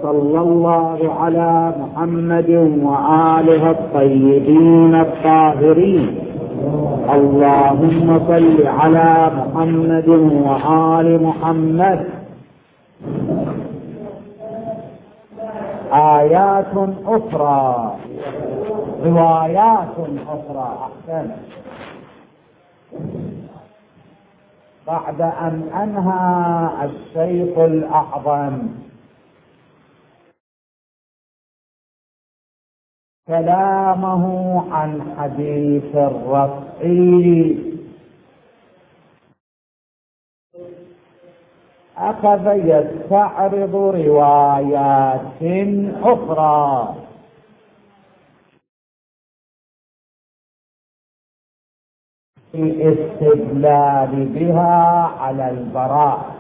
وصلى الله على محمد وآله الطيبين الطاهرين. اللهم صل على محمد وآل محمد. آيات أخرى، روايات أخرى. أحسن. بعد أن أنهى الشيخ الأعظم كلامه عن حديث الرفع، أخذ يستعرض روايات أخرى في الاستدلال بها على البراء،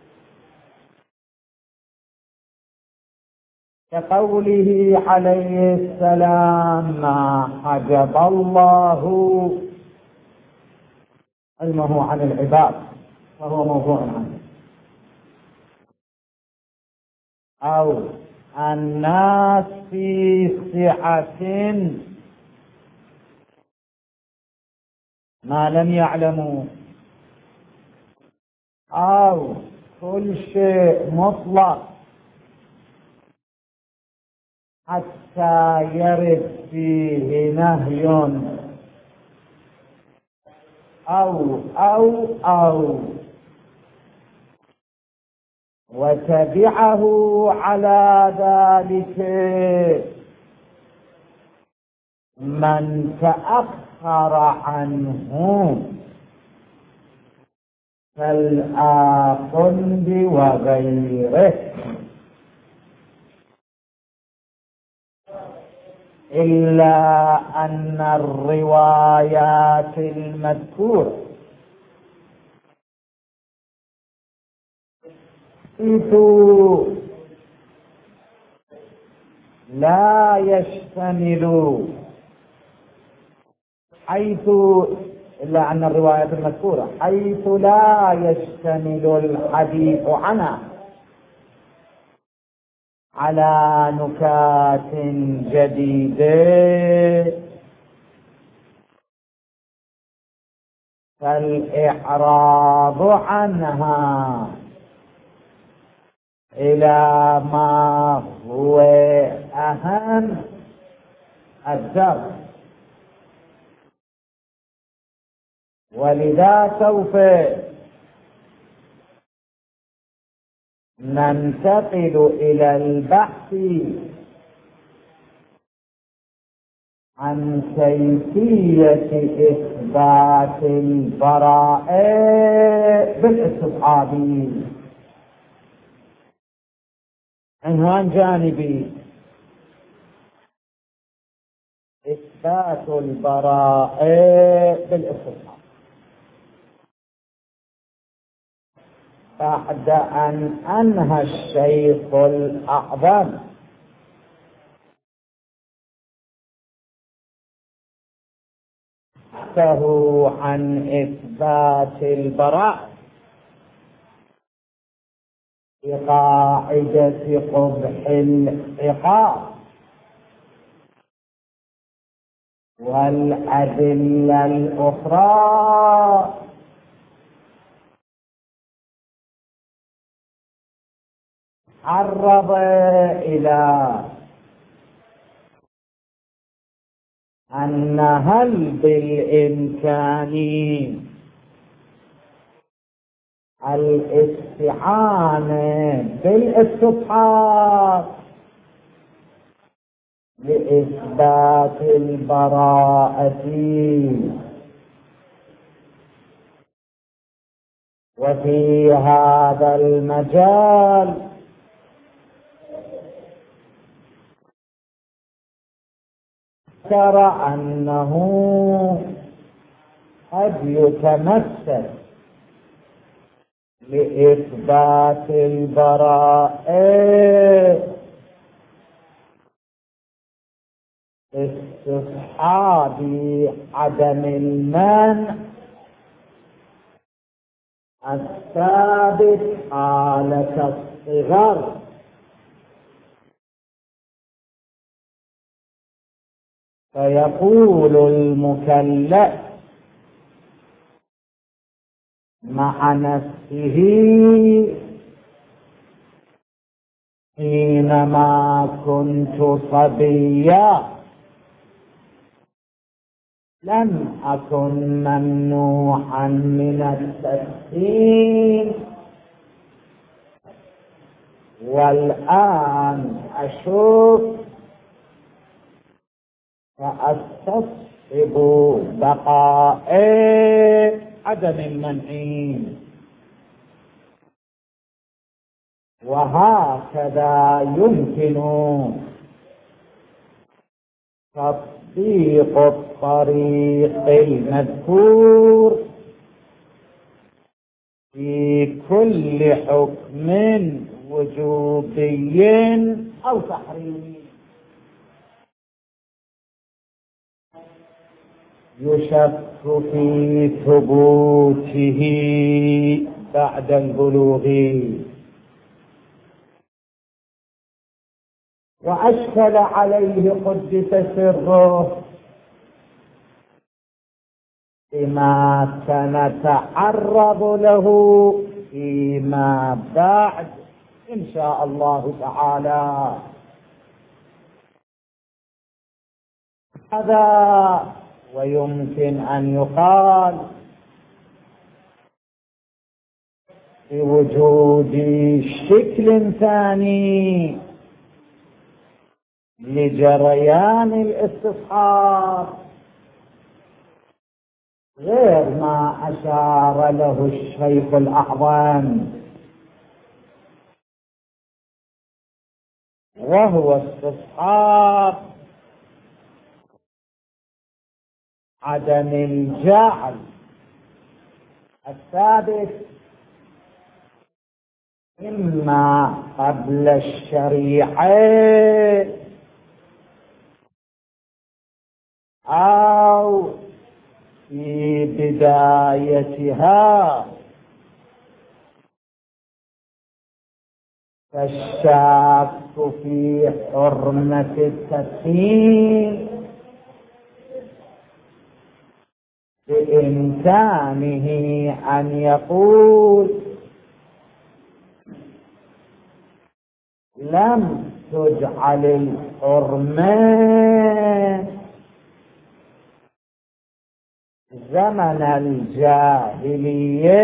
كقوله عليه السلام: ما حجب الله علمه عن العباد فهو موضوع عنه، أو الناس في سعة ما لم يعلموا، أو كل شيء مطلق حتى يرد فيه نهي، أو وتبعه على ذلك من تأخر عنه كالآخند وغيره، إلا أن الروايات المذكورة لا يشتمل، إلا أن الروايات المذكورة حيث لا يشتمل الحديث عنها على نكات جديدة، فالإعراض عنها إلى ما هو أهم الدرس. ولذا سوف ننتقل إلى البحث عن كيفية إثبات البراءة بالاستصحاب. عنوان جانبي: إثبات البراءة بالاستصحاب. بعد أن أنهى الشيخ الأعظم عن إثبات البراءة بقاعدة قبح العقاب والأدلة الأخرى، عرض إلى أن هل بالإمكان الاستعانة بالاستصحاب لإثبات البراءة، وفي هذا المجال ترى أنه قد يتمثل لإثبات البراءة استصحاب عدم المنع الثابت حالة الصغر فيقول المكلف مع نفسه حينما كنت صبيا لم أكن ممنوعا من التدخين، والآن أشوف فأستصحب بقاء عدم المنع. وهكذا يمكن تطبيق الطريق المذكور في كل حكم وجوبي أو تحريمي يشك في ثبوته بعد البلوغ. وأشكل عليه قدس سره بما سنتعرض له فيما بعد إن شاء الله تعالى. هذا ويمكن أن يقال بوجود شكل ثاني لجريان الاستصحاب غير ما أشار له الشيخ الأعظم، وهو استصحاب عدم الجعل الثابت إما قبل الشريعة أو في بدايتها، فالشاك في حرمة التدخين بإمكانه أن يقول لم تجعل الحرمة زمن الجاهلية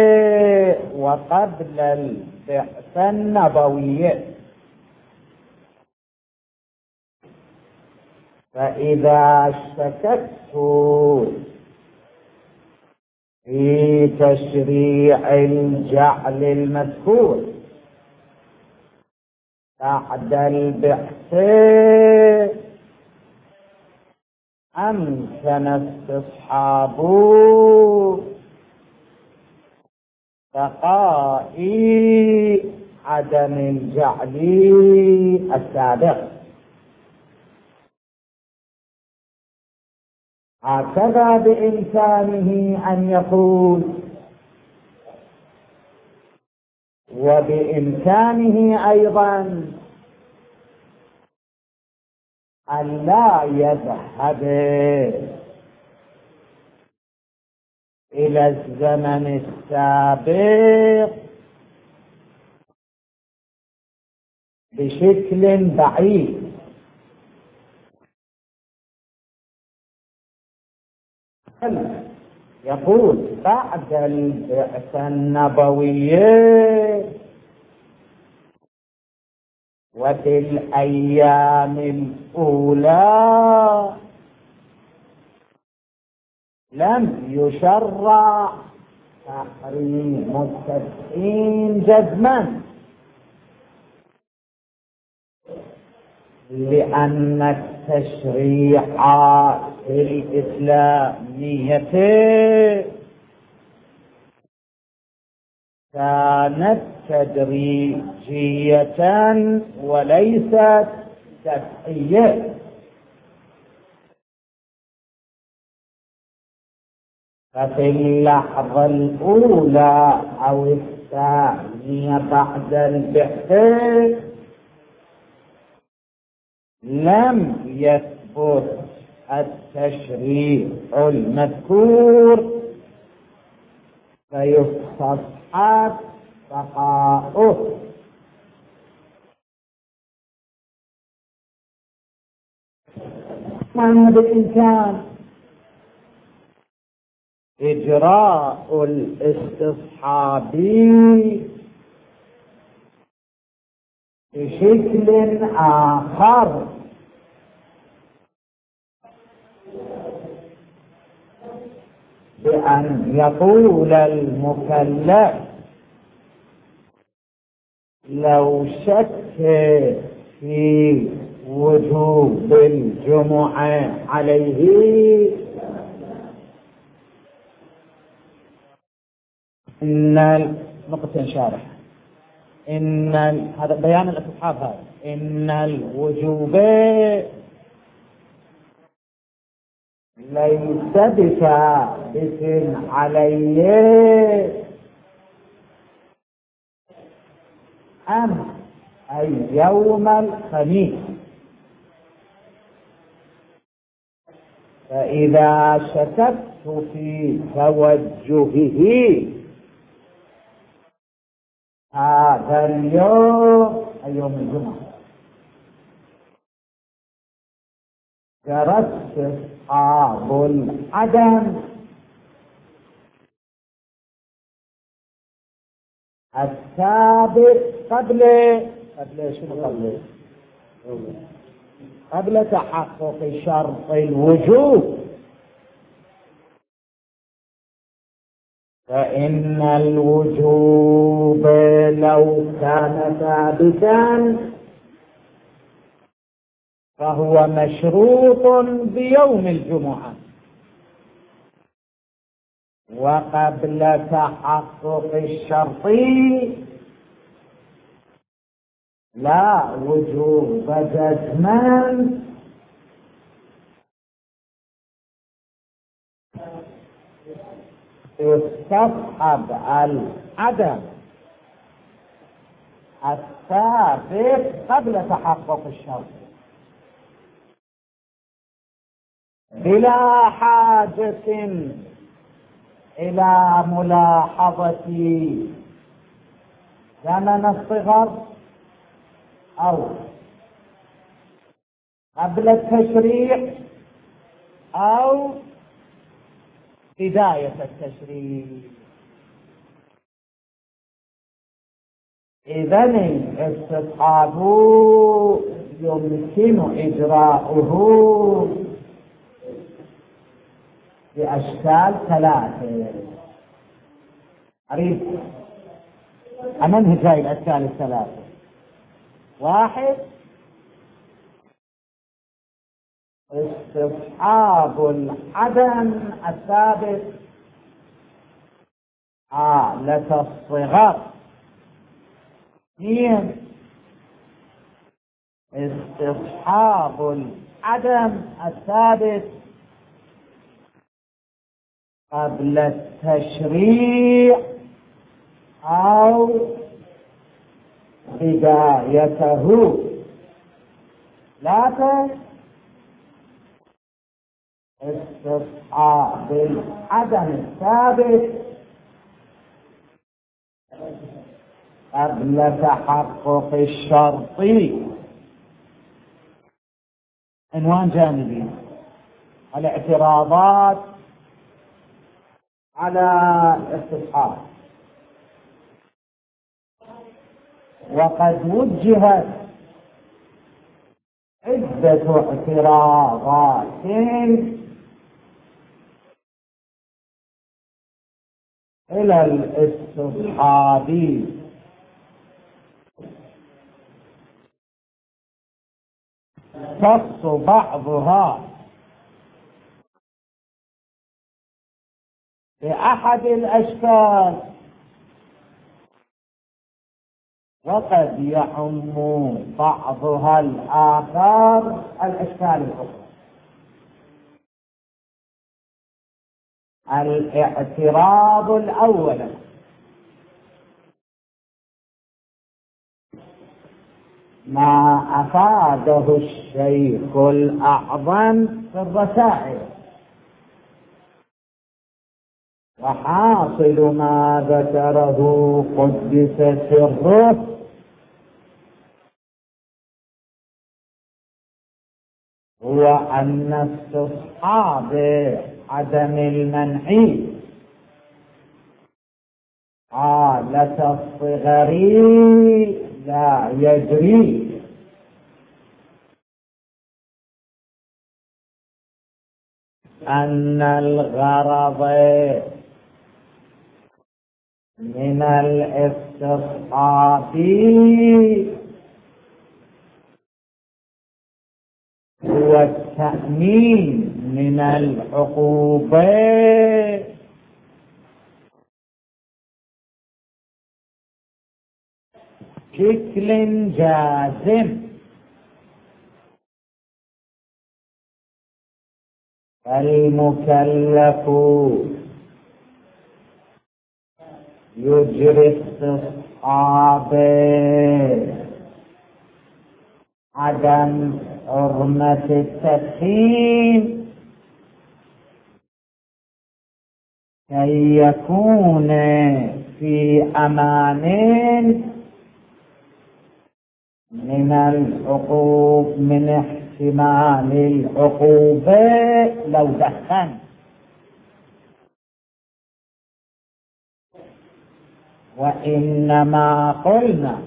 وقبل البعثة النبوية، فإذا شككت في تشريع الجعل المذكور بعد البعثة أمكن استصحاب بقاء عدم الجعل السابق. هكذا بإمكانه أن يقول، وبإمكانه أيضا أن لا يذهب إلى الزمن السابق بشكل بعيد، يقول بعد البعثة النبوية وفي الأيام الأولى لم يشرع تحريم التدخين جزما، لأن التشريعات الإسلامية كانت تدريجية وليست دفعية، ففي اللحظة الأولى أو الثانية بعد البعثة لم يثبت التشريع المذكور فيستصحب بقاؤه. كان بالإمكان إجراء الاستصحاب بشكل آخر، بأن يقول المكلف لو شك في وجوب الجمعة عليه إن نقطة شارح إن هذا بيان الاستصحاب، هذا إن الوجوب ليس بثابت عليه أي يوم الخميس، فإذا شككت في توجهه هذا اليوم أي يوم الجمعة جرى استصحاب العدم الثابت قبل تحقق شرط الوجوب، فإن الوجوب لو كان ثابتا فهو مشروط بيوم الجمعة، وقبل تحقق الشرط لا وجوب جزما يستصحب العدم الثابت قبل تحقق الشرط بلا حاجة إلى ملاحظة زمن الصغر أو قبل التشريع أو بداية التشريع. إذن الاستصحاب يمكن إجراؤه بأشكال ثلاثة. أريد أمنهج هاي الأشكال الثلاثة. واحد، استصحاب العدم الثابت حالة الصغر. اثنين، استصحاب العدم الثابت قبل التشريع أو بدايته. ثلاثة، استصحاب العدم الثابت قبل تحقق الشرط. عنوان جانبي: الاعتراضات على الاستصحاب. وقد وجهت عدة اعتراضات إلى الاستصحاب، تخص بعضها بأحد الأشكال وقد يعم بعضها الآخر الأشكال الأخرى. الاعتراض الأول: ما أفاده الشيخ الأعظم في الرسائل. وحاصل ما ذكره قدس سره هو أن استصحاب عدم المنع حالة الصغر لا يجري، أن الغرض من الاستصحاب هو التأمين من العقوبة بشكل جازم. المكلف يجري استصحاب عدم حرمة التدخين كي يكون في أمان من العقوبة، من احتمال العقوبة لو دخن. وإنما قلنا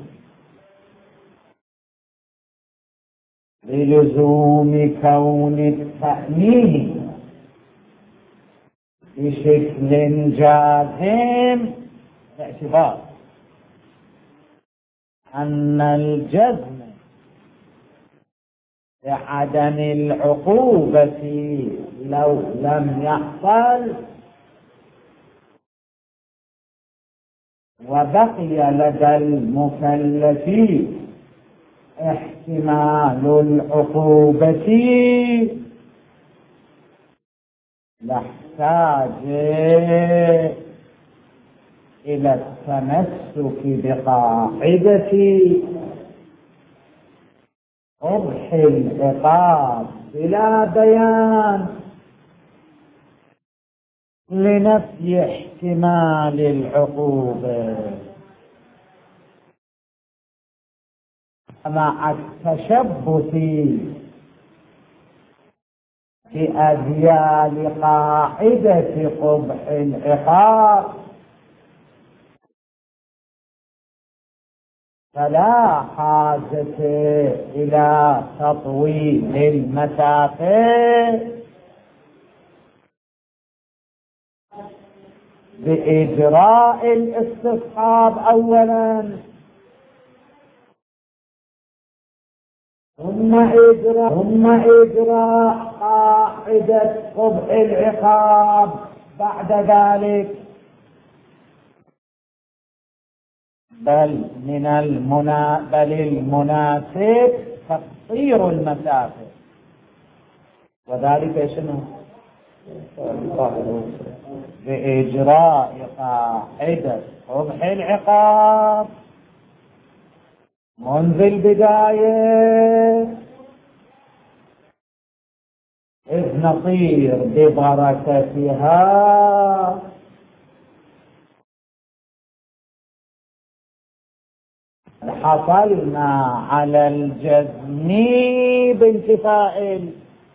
بلزوم كون التأمين بشكل جازم باعتبار أن الجزم بعدم العقوبة لو لم يحصل وبقي لدى المكلف احتمال العقوبة لاحتاج إلى التمسك بقاعدة قبح العقاب بلا بيان لنفي احتمال العقوبة، مع التشبث بأذيال قاعدة قبح العقاب فلا حاجة إلى تطويل المسافة بإجراء الاستصحاب أولا ثم إجراء قاعدة قبح العقاب بعد ذلك، بل المناسب تقصير المسافة. وذلك شنو؟ بإجراء قاعدة قبح العقاب منذ البداية، إذ نصير ببركتها حصلنا على الجزم بانتفاء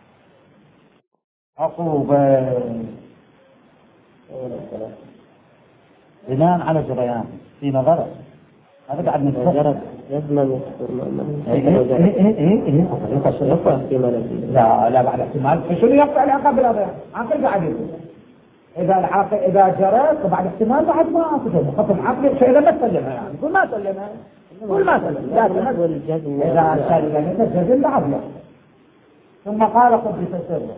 العقوبة بناء على جريان في نظرك. هذا قاعد نتفرج يضمن لا بعد احتمال شنو يقطع العقاب بلا بيان؟ عقل قاعد يقول إذا جرت بعد احتمال بعد ما أخذه خطم عقلي شيء ما تسلمها، يعني قول ما سلمها، إذا سلمت الجزم بعد لا. ثم قال قدس سره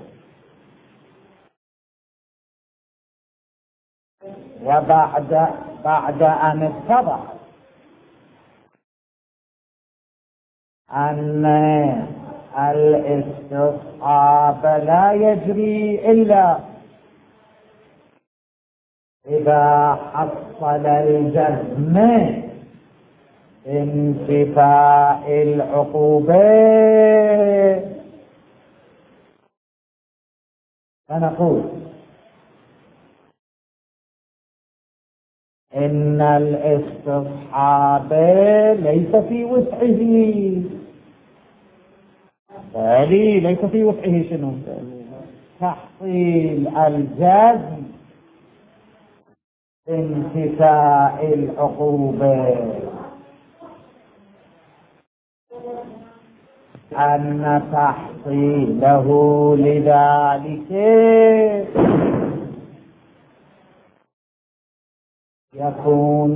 بعد أن اتضح أن الاستصحاب لا يجري إلا إذا حصل الجزم انتفاء العقوبة. فنقول إن الاستصحاب ليس في وسعه. بالي ليس في وسعه شنو؟ تحصيل الجزم انتفاء العقوبة، أن تحصيله لذلك يكون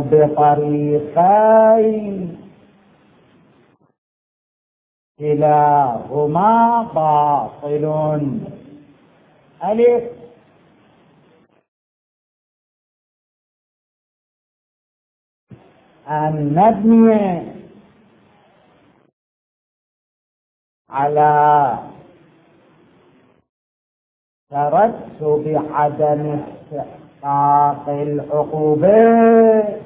بطريقين كلاهما باطل. ألف أن نبني على ترتب عدم استحقاق العقوبة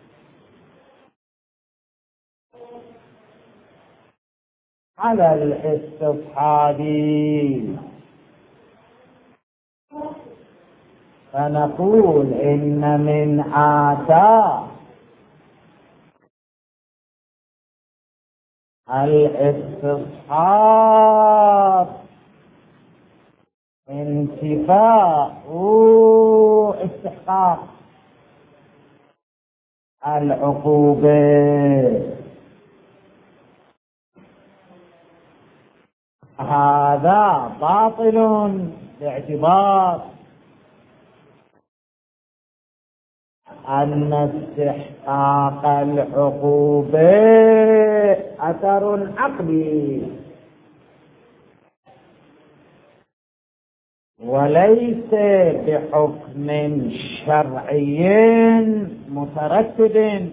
على الاستصحاب، فنقول إن من آثار الاستصحاب انتفاء استحقاق العقوبة. هذا باطل باعتبار أن استحقاق العقوبة أثر عقلي وليس بحكم شرعي مترتب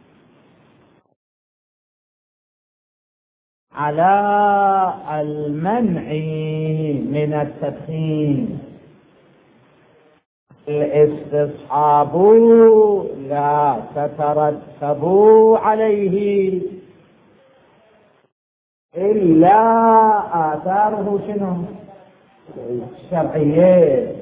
على المنع من التدخين. الاستصحاب لا تترتب عليه إلا آثاره شنو؟ الشرعية،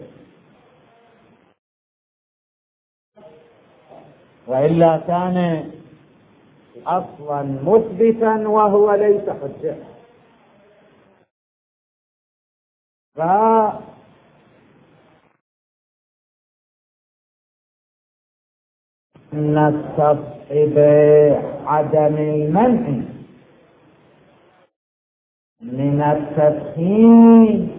وإلا كان أصلا مثبتا وهو ليس حجة. نستصحب عدم المنع من التدخين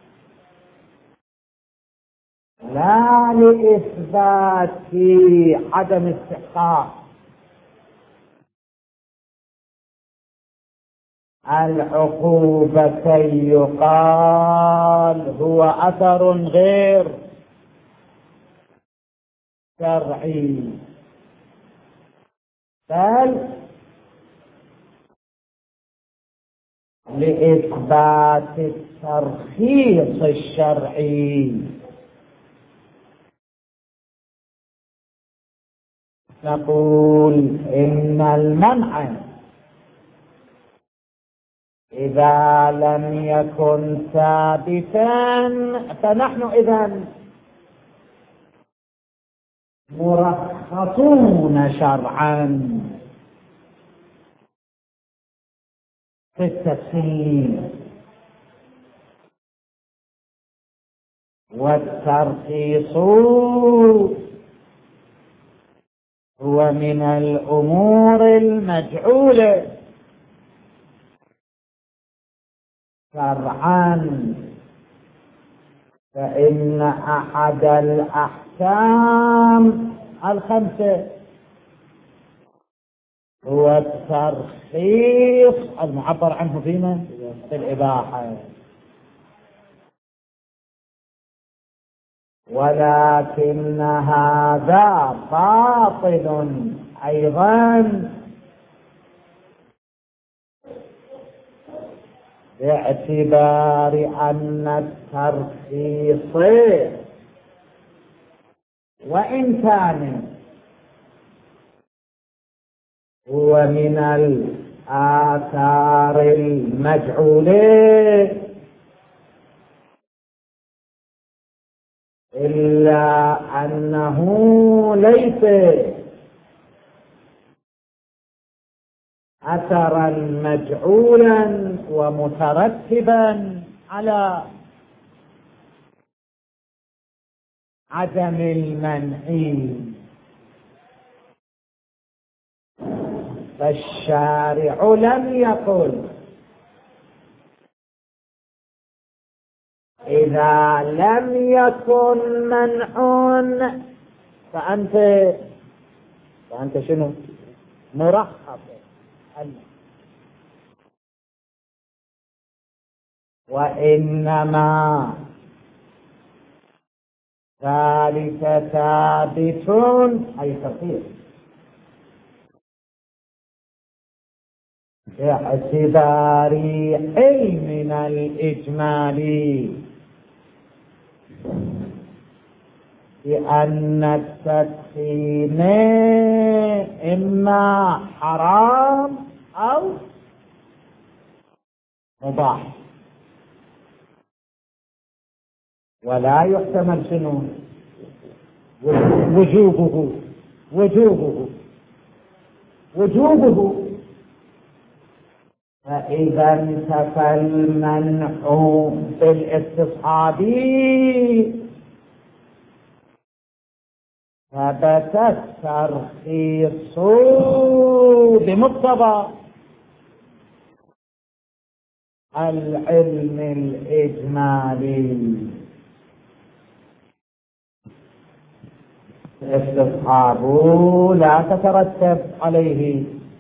لا لإثبات عدم استحقاق العقوبة كي يقال هو أثر غير شرعي، بل لإثبات الترخيص الشرعي. نقول إن المنع إذا لم يكن ثابتا فنحن إذن مرخصون شرعا في التدخين، والترخيص هو من الأمور المجعولة شرعا، فإن أحد الأحكام الخمسة هو الترخيص المعبر عنه فيما في الإباحة، ولكن هذا باطل أيضا باعتبار أن الترخيص وإن كان ومن الآثار المجعولة، إلا أنه ليس أثرا مجعولا ومترتبا على عدم المنع، فالشارع لم يقل إذا لم يكن منع فأنت شنو مرخص، وإنما ذلك ثابت أي تصير باعتبار علمنا الإجمالي بأن التدخين إما حرام أو مباح، ولا يحتمل شنو وجوبه. فإذا انتفى المنع بالاستصحاب ثبت الترخيص بمقتضى العلم الإجمالي. الاستصحاب لا تترتب عليه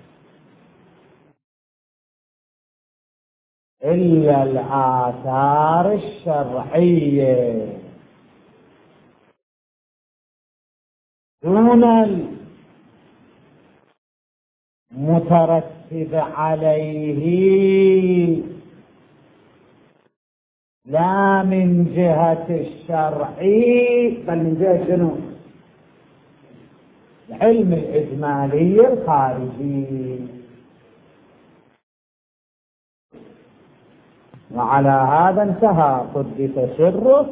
إلا الآثار الشرعية دون المترتب عليه، لا من جهة الشرعي بل من جهة شنو؟ العلم الإجمالي الخارجي. وعلى هذا انتهى قدس سره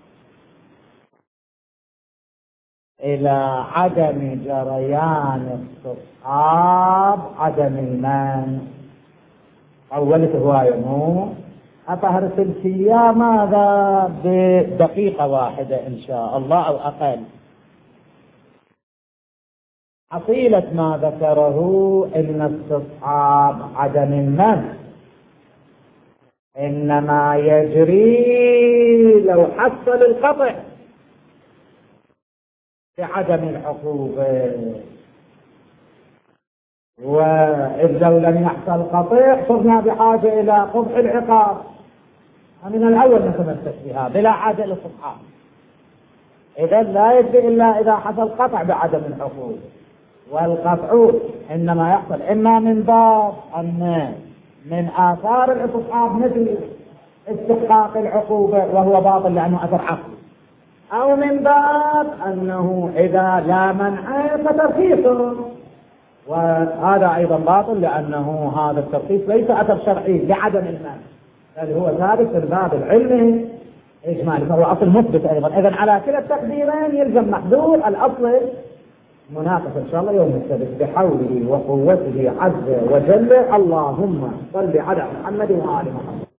إلى عدم جريان استصحاب عدم المنع. أولت هواية مو أطهر سلسية ماذا بدقيقة واحدة إن شاء الله أو أقل. حصيلة ما ذكره إن استصحاب عدم المنع إنما يجري لو حصل القطع بعدم العقوبة، وإذ لو لم يحصل قطع صرنا بحاجة إلى قبح العقاب. من الأول نتمسك بها بلا عادة الاستصحاب. إذا لا يجري إلا إذا حصل قطع بعدم العقوبة، والقطع إنما يحصل إما من باب أن من آثار الاستصحاب مثل استحقاق العقوبة وهو باطل لأنه أثر عقلي، أو من باب أنه إذا لا منع فترخيصه، وهذا أيضا باطل لأنه هذا الترخيص ليس أثر شرعي لعدم المنع، بل هو ثابت في الباب العلمي إجمالي، فهو أصل مثبت أيضا. إذن على كلا التقديرين يلزم محذور الأصل مناقشة إن شاء الله يوم السبت بحوله وقوته عز وجل. اللهم صل على محمد وآل محمد.